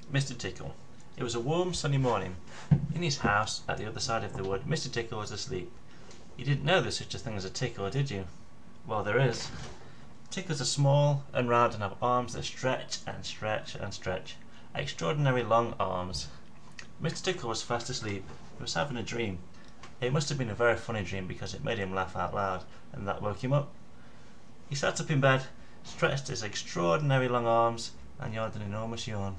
Mr. Tickle. It was a warm, sunny morning. In his house, at the other side of the wood, Mr. Tickle was asleep. You didn't know there's such a thing as a tickle, did you? Well, there is. Tickles are small and round and have arms that stretch and stretch and stretch. Extraordinary long arms. Mr. Tickle was fast asleep. He was having a dream. It must have been a very funny dream because it made him laugh out loud, and that woke him up. He sat up in bed, stretched his extraordinary long arms, and yawned an enormous yawn.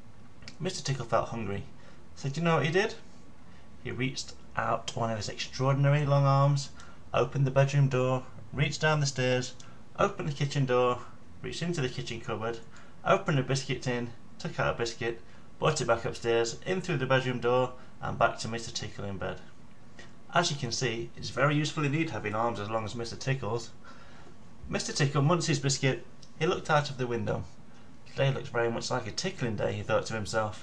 Mr. Tickle felt hungry, so do you know what he did? He reached out one of his extraordinary long arms, opened the bedroom door, reached down the stairs, opened the kitchen door, reached into the kitchen cupboard, opened a biscuit tin, took out a biscuit, brought it back upstairs, in through the bedroom door, and back to Mr. Tickle in bed. As you can see, it's very useful indeed having arms as long as Mr. Tickle's. Mr. Tickle munched his biscuit. He looked out of the window. Today looks very much like a tickling day, he thought to himself.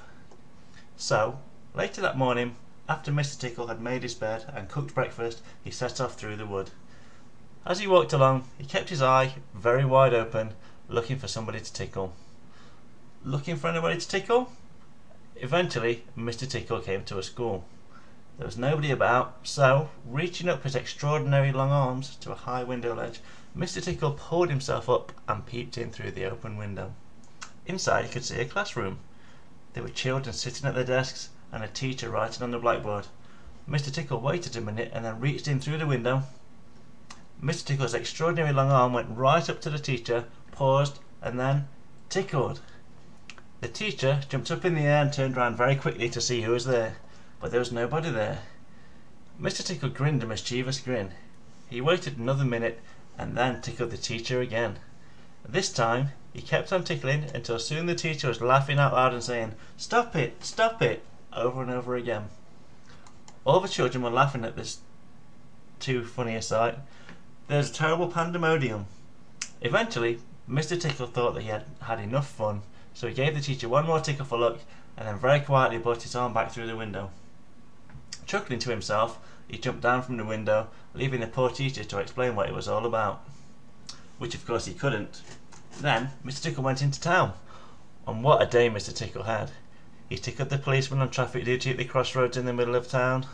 So, later that morning, after Mr. Tickle had made his bed and cooked breakfast, he set off through the wood. As he walked along, he kept his eye very wide open, looking for somebody to tickle. Looking for anybody to tickle? Eventually, Mr. Tickle came to a school. There was nobody about, so, reaching up his extraordinary long arms to a high window ledge, Mr. Tickle pulled himself up and peeped in through the open window. Inside he could see a classroom. There were children sitting at their desks and a teacher writing on the blackboard. Mr. Tickle waited a minute and then reached in through the window. Mr. Tickle's extraordinary long arm went right up to the teacher, paused, and then tickled. The teacher jumped up in the air and turned round very quickly to see who was there, but there was nobody there. Mr. Tickle grinned a mischievous grin. He waited another minute and then tickled the teacher again. This time he kept on tickling until soon the teacher was laughing out loud and saying, "Stop it! Stop it!" over and over again. All the children were laughing at this too funny a sight. There was a terrible pandemonium. Eventually, Mr. Tickle thought that he had had enough fun, so he gave the teacher one more tickle for luck and then very quietly brought his arm back through the window. Chuckling to himself, he jumped down from the window, leaving the poor teacher to explain what it was all about. Which of course he couldn't. Then Mr. Tickle went into town. And what a day Mr. Tickle had. He tickled the policeman on traffic duty at the crossroads in the middle of town.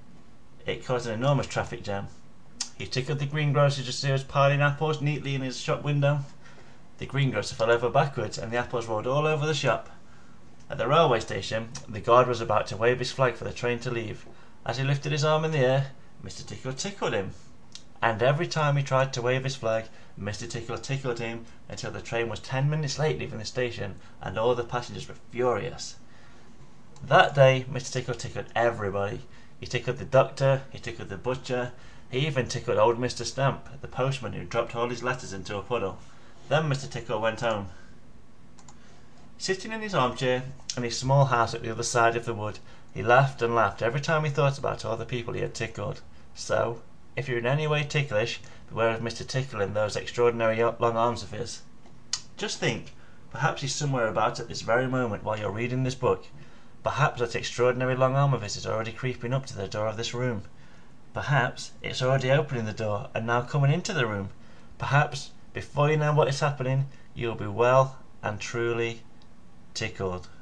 It caused an enormous traffic jam. He tickled the greengrocer as he was piling apples neatly in his shop window. The greengrocer fell over backwards and the apples rolled all over the shop. At the railway station, the guard was about to wave his flag for the train to leave. As he lifted his arm in the air, Mr. Tickle tickled him. And every time he tried to wave his flag, Mr. Tickle tickled him until the train was 10 minutes late leaving the station and all the passengers were furious. That day, Mr. Tickle tickled everybody. He tickled the doctor, he tickled the butcher, he even tickled old Mr. Stamp, the postman who dropped all his letters into a puddle. Then Mr. Tickle went home. Sitting in his armchair in his small house at the other side of the wood, he laughed and laughed every time he thought about all the people he had tickled. So, if you're in any way ticklish, beware of Mr. Tickle and those extraordinary long arms of his. Just think, perhaps he's somewhere about at this very moment while you're reading this book. Perhaps that extraordinary long arm of his is already creeping up to the door of this room. Perhaps it's already opening the door and now coming into the room. Perhaps, before you know what is happening, you'll be well and truly tickled.